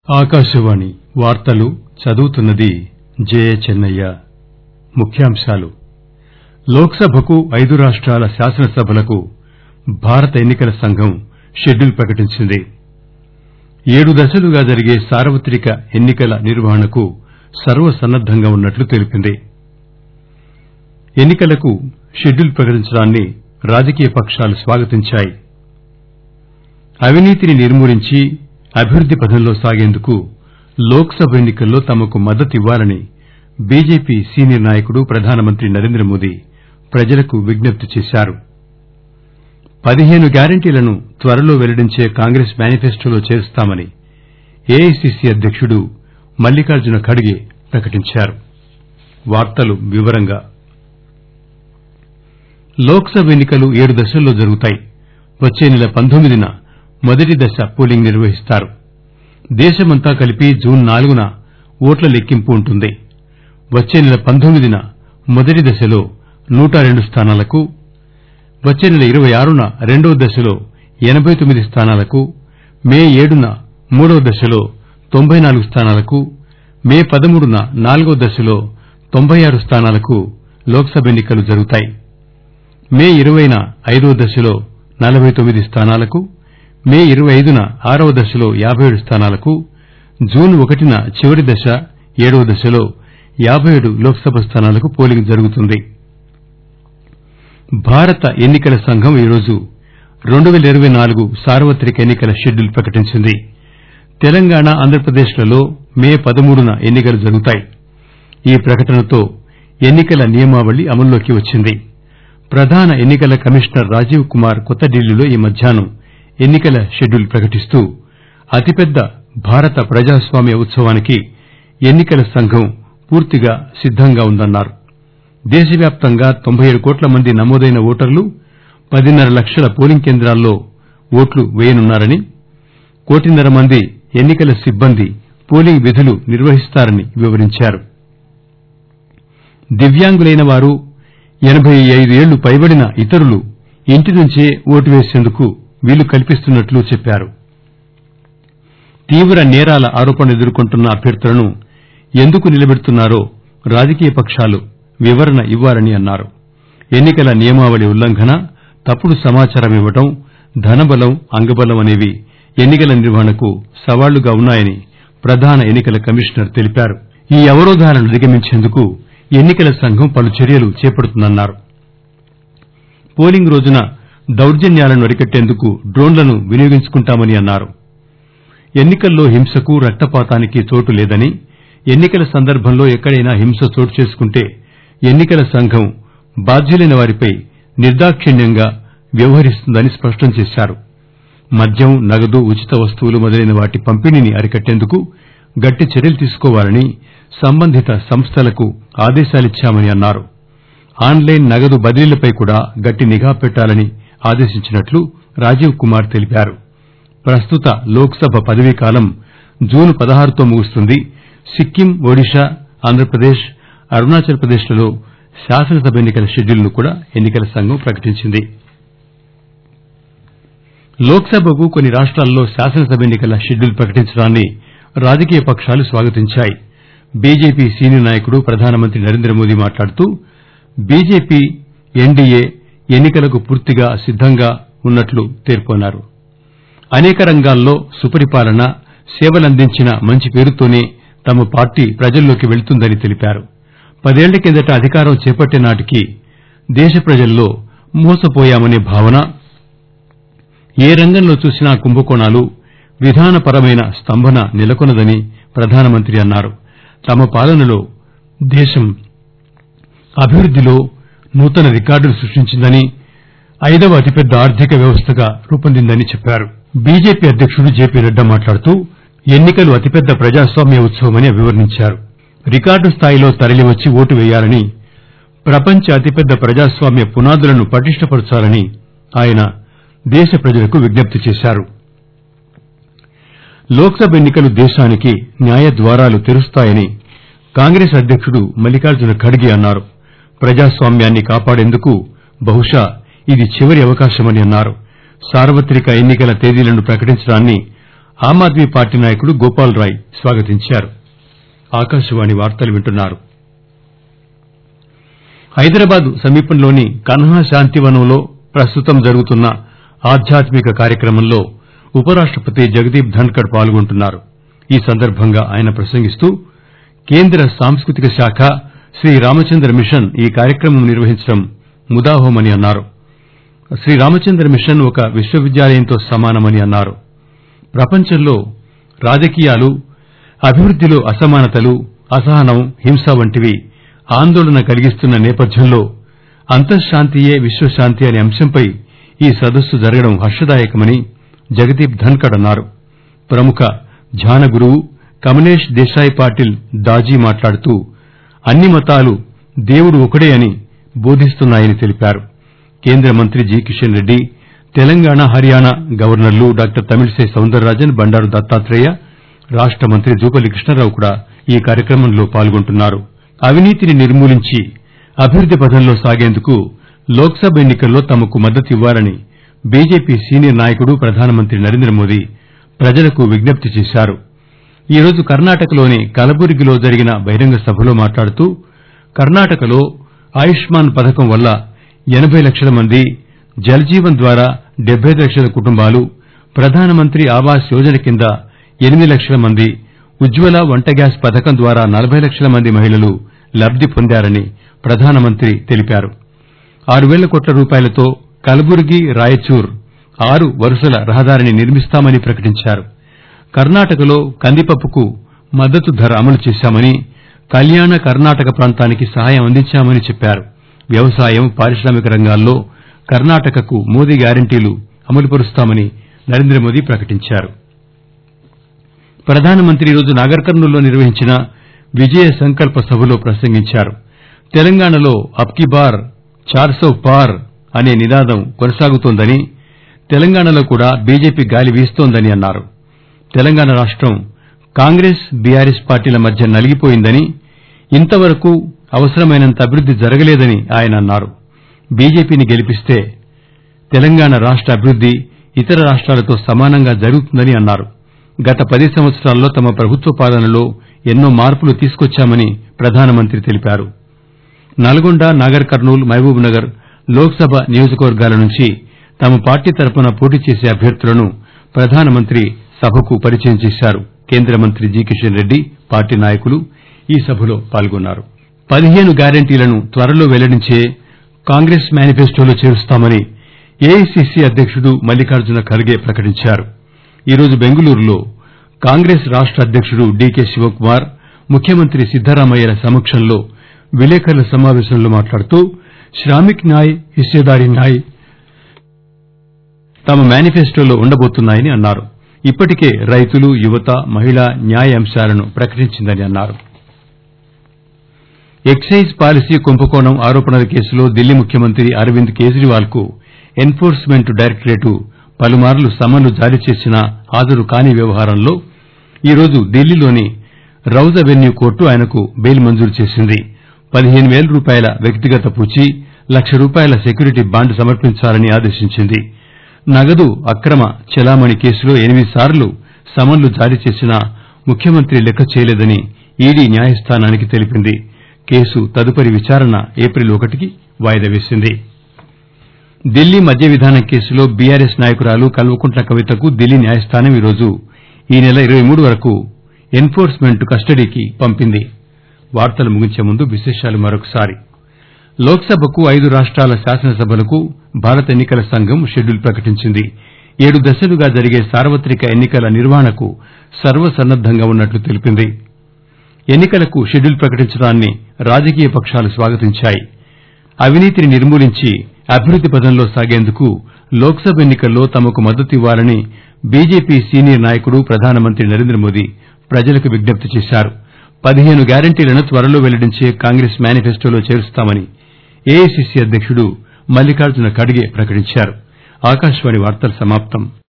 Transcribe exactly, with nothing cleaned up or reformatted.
ఆకాశవాణి వార్తలు చదువుతున్నది జె చెన్నయ్య. ముఖ్యాంశాలు. లోక్సభకు ఐదు రాష్టాల శాసనసభలకు భారత ఎన్నికల సంఘం షెడ్యూల్ ప్రకటించింది. ఏడు దశలుగా జరిగే సార్వత్రిక ఎన్నికల నిర్వహణకు సర్వసన్నద్దంగా ఉన్నట్లు తెలిపింది. ఎన్నికలకు షెడ్యూల్ ప్రకటించడాన్ని రాజకీయ పక్షాలు స్వాగతించాయి. అవినీతిని నిర్మూలించి అభివృద్ది పథంలో సాగేందుకు లోక్సభ ఎన్నికల్లో తమకు మద్దతివ్వాలని బీజేపీ సీనియర్ నాయకుడు ప్రధానమంత్రి నరేంద్రమోదీ ప్రజలకు విజ్ఞప్తి చేశారు. పదిహేను గ్యారంటీలను త్వరలో వెల్లడించే కాంగ్రెస్ మేనిఫెస్టోలో చేరుస్తామని ఏఐసీసీ అధ్యకుడు మల్లికార్జున ఖర్గే ప్రకటించారు. లోక్సభ ఎన్నికలు ఏడు దశల్లో జరుగుతాయి. వచ్చే నెల పంతొమ్మిదిన మొదటి దశ పోలింగ్ నిర్వహిస్తారు. దేశమంతా కలిపి జూన్ నాలుగున ఓట్ల లెక్కింపు ఉంటుంది. వచ్చే నెల పంతొమ్మిదిన మొదటి దశలో నూట రెండు స్థానాలకు, వచ్చే నెల ఇరవై ఆరున రెండవ దశలో ఎనబై తొమ్మిది స్థానాలకు, మే ఏడున మూడవ దశలో తొంభై నాలుగు స్థానాలకు, మే పదమూడున నాలుగవ దశలో తొంభై ఆరు స్థానాలకు లోక్సభ ఎన్నికలు జరుగుతాయి. మే ఇరవైన ఐదవ దశలో నలబై తొమ్మిది స్థానాలకు, మే ఇరవై ఐదున ఆరవ దశలో యాబై ఏడు స్థానాలకు, జూన్ ఒకటిన చివరి దశ ఏడవ దశలో యాబై ఏడు లోక్సభ స్థానాలకు పోలింగ్ జరుగుతుంది. భారత ఎన్నికల సంఘం ఈరోజు రెండు పేల ఇరవై నాలుగు సార్వత్రిక ఎన్నికల షెడ్యూల్ ప్రకటించింది. తెలంగాణ, ఆంధ్రప్రదేశ్ లలో మే పదమూడున ఎన్నికలు జరుగుతాయి. ఈ ప్రకటనతో ఎన్నికల నియమావళి అమల్లోకి వచ్చింది. ప్రధాన ఎన్నికల కమిషనర్ రాజీవ్ కుమార్ కొత్త ఢిల్లీలో ఈ మధ్యాహ్నం ఎన్నికల షెడ్యూల్ ప్రకటిస్తూ అతిపెద్ద భారత ప్రజాస్వామ్య ఉత్సవానికి ఎన్నికల సంఘం పూర్తిగా సిద్దంగా ఉందన్నారు. దేశవ్యాప్తంగా తొంభై ఏడు కోట్ల మంది నమోదైన ఓటర్లు పదిన్నర లక్షల పోలింగ్ కేంద్రాల్లో ఓట్లు వేయనున్నారని, కోటిన్నర మంది ఎన్నికల సిబ్బంది పోలింగ్ విధులు నిర్వహిస్తారని వివరించారు. దివ్యాంగులైన వారు, ఎనబై ఐదు ఏళ్లు పైబడిన ఇతరులు ఇంటి నుంచే ఓటు వేసేందుకు వీలు కల్పిస్తున్నట్లు చెప్పారు. తీవ్ర నేరాల ఆరోపణలు ఎదుర్కొంటున్న అభ్యర్థులను ఎందుకు నిలబెడుతున్నారో రాజకీయ పక్షాలు వివరణ ఇవ్వాలని అన్నారు. ఎన్నికల నియమావళి ఉల్లంఘన, తప్పుడు సమాచారం ఇవ్వడం, ధనబలం, అంగబలం అనేవి ఎన్నికల నిర్వహణకు సవాళ్లుగా ఉన్నాయని ప్రధాన ఎన్నికల కమిషనర్ తెలిపారు. ఈ అవరోధాలను అధిగమించేందుకు ఎన్నికల సంఘం పలు చర్యలు చేపడుతుందన్నారు. పోలింగ్ రోజున దౌర్జన్యాలను అరికట్టేందుకు డ్రోన్లను వినియోగించుకుంటామని అన్నారు. ఎన్నికల్లో హింసకు, రక్తపాతానికి చోటు లేదని, ఎన్నికల సందర్భంలో ఎక్కడైనా హింస చోటు చేసుకుంటే ఎన్నికల సంఘం బాధ్యులైన వారిపై నిర్దాక్షిణ్యంగా వ్యవహరిస్తుందని స్పష్టం చేశారు. మద్యం, నగదు, ఉచిత వస్తువులు మొదలైన వాటి పంపిణీని అరికట్టేందుకు గట్టి చర్యలు తీసుకోవాలని సంబంధిత సంస్థలకు ఆదేశాలిచ్చామని అన్నారు. ఆన్లైన్ నగదు బదిలీలపై కూడా గట్టి నిఘా పెట్టాలని ఆదేశించినట్లు రాజీవ్ కుమార్ తెలిపారు. ప్రస్తుత లోక్సభ పదవీకాలం జూన్ పదహారుతో ముగుస్తుంది. సిక్కిం, ఒడిశా, ఆంధ్రప్రదేశ్, అరుణాచల్ ప్రదేశ్ లలో శాసనసభ ఎన్నికల షెడ్యూల్ ను కూడా ఎన్నికల సంఘం ప్రకటించింది. లోక్సభకు కొన్ని రాష్టాల్లో శాసనసభ ఎన్నికల షెడ్యూల్ ప్రకటించడాన్ని రాజకీయ పక్షాలు స్వాగతించాయి. బీజేపీ సీనియర్ నాయకుడు ప్రధానమంత్రి నరేంద్రమోదీ మాట్లాడుతూ బీజేపీ, ఎన్డీఏ ఎన్నికలకు పూర్తిగా సిద్దంగా ఉన్నట్లు పేర్కొన్నారు. అనేక రంగాల్లో సుపరిపాలన, సేవలందించిన మంచి పేరుతోనే తమ పార్టీ ప్రజల్లోకి వెళ్తుందని తెలిపారు. పదేళ్ల కిందట అధికారం చేపట్టే నాటికి దేశ ప్రజల్లో మోసపోయామనే భావన, ఏ రంగంలో చూసినా కుంభకోణాలు, విధానపరమైన స్తంభన నెలకొన్నదని ప్రధానమంత్రి అన్నారు. తమ పాలనలో దేశం అభివృద్దిలో నూతన రికార్డులు సృష్టించిందని, ఐదవ అతిపెద్ద ఆర్థిక వ్యవస్థగా రూపొందిందని చెప్పారు. బీజేపీ అధ్యకుడు జేపీ నడ్డా మాట్లాడుతూ ఎన్నికలు అతిపెద్ద ప్రజాస్వామ్య ఉత్సవమని వివరించారు. రికార్డు స్థాయిలో తరలివచ్చి ఓటు వేయాలని, ప్రపంచ అతిపెద్ద ప్రజాస్వామ్య పునాదులను పటిష్టపరచాలని ఆయన దేశ ప్రజలకు విజ్ఞప్తి చేశారు. లోక్సభ ఎన్నికలు దేశానికి న్యాయ ద్వారాలు తెరుస్తాయని కాంగ్రెస్ అధ్యకుడు మల్లికార్జున ఖర్గే అన్నారు. ప్రజాస్వామ్యాన్ని కాపాడేందుకు బహుశా ఇది చివరి అవకాశమని అన్నారు. సార్వత్రిక ఎన్నికల తేదీలను ప్రకటించడాన్ని ఆమ్ ఆద్మీ పార్టీ నాయకుడు గోపాల్ రాయ్ స్వాగతించారు. ఆకాశవాణి వార్తలు వింటున్నారు. హైదరాబాద్ సమీపంలోని కన్హా శాంతివనంలో ప్రస్తుతం జరుగుతున్న ఆధ్యాత్మిక కార్యక్రమంలో ఉపరాష్టపతి జగదీప్ ధన్కడ్ పాల్గొంటున్నారు. ఈ సందర్భంగా ఆయన ప్రసంగిస్తూ కేంద్ర సాంస్కృతిక శాఖ శ్రీ రామచంద్ర మిషన్ ఈ కార్యక్రమం నిర్వహించడం ముదావహమని అన్నారు. శ్రీ రామచంద్ర మిషన్ ఒక విశ్వవిద్యాలయంతో సమానమని అన్నారు. ప్రపంచంలో రాజకీయాలు, అభివృద్దిలో అసమానతలు, అసహనం, హింస వంటివి ఆందోళన కలిగిస్తున్న నేపథ్యంలో అంతఃశాంతియే విశ్వశాంతి అనే అంశంపై ఈ సదస్సు జరగడం హర్షదాయకమని జగదీప్ ధన్కడ్ అన్నారు. ప్రముఖ ధ్యాన గురువు కమలేష్ దేశాయ్ పాటిల్ దాజీ మాట్లాడుతూ అన్ని మతాలు దేవుడు ఒకడే అని బోధిస్తున్నాయని తెలిపారు. కేంద్ర మంత్రి జి కిషన్ రెడ్డి, తెలంగాణ, హర్యానా గవర్నర్లు డాక్టర్ తమిళిసై సౌందరరాజన్, బండారు దత్తాత్రేయ, రాష్ట మంత్రి జూపల్లి కృష్ణారావు కూడా ఈ కార్యక్రమంలో పాల్గొంటున్నారు. అవినీతిని నిర్మూలించి అభివృద్ది పథంలో సాగేందుకు లోక్సభ ఎన్నికల్లో తమకు మద్దతివ్వాలని బీజేపీ సీనియర్ నాయకుడు ప్రధానమంత్రి నరేంద్రమోదీ ప్రజలకు విజ్ఞప్తి చేశారు. ఈరోజు కర్ణాటకలోని కలబుర్గిలో జరిగిన బహిరంగ సభలో మాట్లాడుతూ కర్ణాటకలో ఆయుష్మాన్ పథకం వల్ల ఎనబై లక్షల మంది, జల్ జీవన్ ద్వారా డెబ్బై లక్షల కుటుంబాలు, ప్రధానమంత్రి ఆవాస్ యోజన కింద ఎనిమిది లక్షల మంది, ఉజ్వల వంట గ్యాస్ పథకం ద్వారా నలబై లక్షల మంది మహిళలు లబ్ది పొందారని ప్రధానమంత్రి తెలిపారు. ఆరు పేల కోట్ల రూపాయలతో కలబుర్గి రాయచూర్ ఆరు వరుసల రహదారిని నిర్మిస్తామని ప్రకటించారు. కర్ణాటకలో కందిపప్పుకు మద్దతు ధర అమలు చేశామని, కల్యాణ కర్ణాటక ప్రాంతానికి సహాయం అందించామని చెప్పారు. వ్యవసాయం, పారిశ్రామిక రంగాల్లో కర్ణాటకకు మోదీ గ్యారంటీలు అమలుపరుస్తామని నరేంద్రమోదీ ప్రకటించారు. ప్రధానమంత్రి ఈరోజు నాగర్ కర్నూల్లో నిర్వహించిన విజయ సంకల్ప సభలో ప్రసంగించారు. తెలంగాణలో అబ్కీ బార్ చార్ సౌ పార్ అనే నినాదం కొనసాగుతోందని, తెలంగాణలో కూడా బీజేపీ గాలి వీస్తోందని అన్నారు. తెలంగాణ రాష్టం కాంగ్రెస్, బీఆర్ఎస్ పార్టీల మధ్య నలిగిపోయిందని, ఇంతవరకు అవసరమైనంత అభివృద్ది జరగలేదని ఆయన అన్నారు. బీజేపీని గెలిపిస్తే తెలంగాణ రాష్ట అభివృద్ది ఇతర రాష్ట్రాలతో సమానంగా జరుగుతుందని అన్నారు. గత పది సంవత్సరాల్లో తమ ప్రభుత్వ పాలనలో ఎన్నో మార్పులు తీసుకొచ్చామని ప్రధానమంత్రి తెలిపారు. నల్గొండ, నాగర్ కర్నూల్, మహబూబ్ నగర్ లోక్సభ నియోజకవర్గాల నుంచి తమ పార్టీ తరపున పోటీ చేసే అభ్యర్థులను ప్రధానమంత్రి సభకు పరిచయం చేశారు. కేంద్ర మంత్రి జి కిషన్ రెడ్డి, పార్టీ నాయకులు ఈ సభలో పాల్గొన్నారు. పదిహేను గ్యారంటీలను త్వరలో వెల్లడించే కాంగ్రెస్ మేనిఫెస్టోలో చేరుస్తామని ఏఐసీసీ అధ్యకుడు మల్లికార్జున ఖర్గే ప్రకటించారు. ఈరోజు బెంగళూరులో కాంగ్రెస్ రాష్ట అధ్యకుడు డీకే శివకుమార్, ముఖ్యమంత్రి సిద్దరామయ్యల సమక్షంలో విలేకరుల సమావేశంలో మాట్లాడుతూ శ్రామిక్ న్యాయ్, హిస్సేదారీ న్యాయ్ తమ మేనిఫెస్టోలో ఉండబోతున్నాయని అన్నారు. ఇప్పటికే రైతులు, యువత, మహిళా న్యాయ అంశాలను ప్రకటించిందని అన్నారు. ఎక్సైజ్ పాలసీ కుంభకోణం ఆరోపణల కేసులో ఢిల్లీ ముఖ్యమంత్రి అరవింద్ కేజ్రీవాల్ కు ఎన్ఫోర్స్మెంట్ డైరెక్టరేట్ పలుమార్లు సమన్లు జారీ చేసినా హాజరు కాని వ్యవహారంలో ఈరోజు ఢిల్లీలోని రౌజ్ అవెన్యూ కోర్టు ఆయనకు బెయిల్ మంజూరు చేసింది. పదిహేను పేల రూపాయల వ్యక్తిగత పూచీ, లక్ష రూపాయల సెక్యూరిటీ బాండ్ సమర్పించాలని ఆదేశించింది. నగదు అక్రమ చెలామణి కేసులో ఎనిమిది సార్లు సమన్లు జారీ చేసినా ముఖ్యమంత్రి లెక్క చేయలేదని ఈడీ న్యాయస్థానానికి తెలిపింది. కేసు తదుపరి విచారణ ఏప్రిల్ ఒకటికి వాయిదా వేసింది. ఢిల్లీ మద్య విధానం కేసులో బీఆర్ఎస్ నాయకురాలు కల్వకుంట్ల కవితకు ఢిల్లీ న్యాయస్థానం ఈరోజు ఈ నెల ఇరవై మూడు వరకు ఎన్ఫోర్స్మెంట్ కస్టడీకి పంపింది. వార్తలు ముగించే ముందు విశేషాలు మరొకసారి. లోక్సభకు ఐదు రాష్ట్రాల శాసనసభలకు భారత ఎన్నికల సంఘం షెడ్యూల్ ప్రకటించింది. ఏడు దశలుగా జరిగే సార్వత్రిక ఎన్నికల నిర్వహణకు సర్వసన్నద్దంగా ఉన్నట్లు తెలిపింది. ఎన్నికలకు షెడ్యూల్ ప్రకటించడాన్ని రాజకీయ పక్షాలు స్వాగతించాయి. అవినీతిని నిర్మూలించి అభివృద్ది పథంలో సాగేందుకు లోక్సభ ఎన్నికల్లో తమకు మద్దతివ్వాలని బీజేపీ సీనియర్ నాయకుడు ప్రధానమంత్రి నరేంద్రమోదీ ప్రజలకు విజ్ఞప్తి చేశారు. పదిహేను గ్యారంటీలను త్వరలో వెల్లడించే కాంగ్రెస్ మేనిఫెస్టోలో చేరుస్తామని ఏఐసీసీ అధ్యకుడు మల్లికార్జున ఖర్గే ప్రకటించారు. ఆకాశవాణి వార్తలు సమాప్తం.